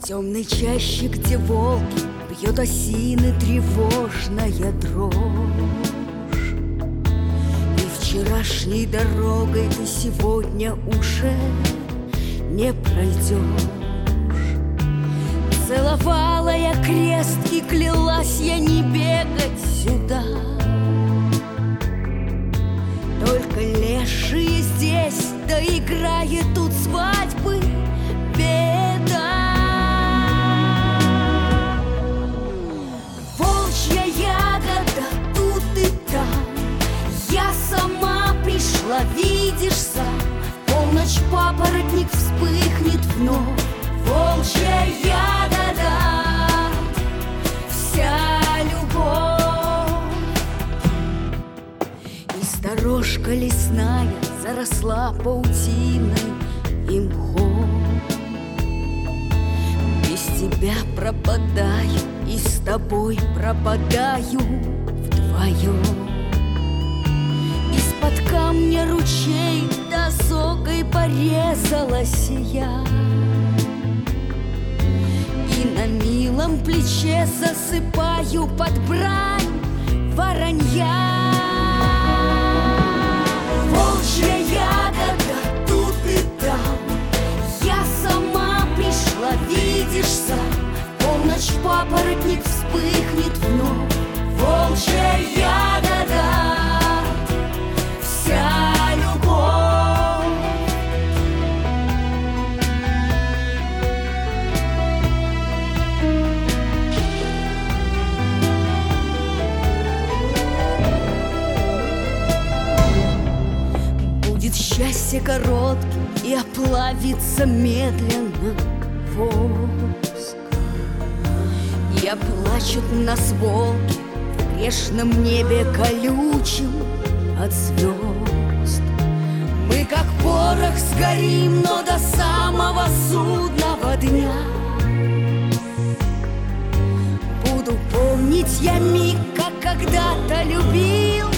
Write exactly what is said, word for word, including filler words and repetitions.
темной чаще, где волки, бьет осины тревожная дрожь. И вчерашней дорогой ты сегодня уже не пройдешь. Целовала я крест и клялась я не бегать сюда. Только лешие здесь, да играет тут свадьбы беда. Волчья ягода тут и там, я сама пришла, видишь сам. В полночь папоротник вспыхнет вновь. Волчья ягода, вся любовь. И сторожка лесная заросла паутиной и мхом. Без тебя пропадаю и с тобой пропадаю вдвоем. Из-под камня ручей досокой порезалась я, и на милом плече засыпаю под брань воронья. Волчья ягода тут и там, я сама пришла, видишь сам. В полночь папоротник вспыхнет вновь. Волчья ягода, вся любовь. Будет счастье коротким и оплавится медленно воск. И оплачут нас волки в грешном небе колючим от звезд. Мы как порох сгорим, но до самого судного дня. Буду помнить я миг, как когда-то любил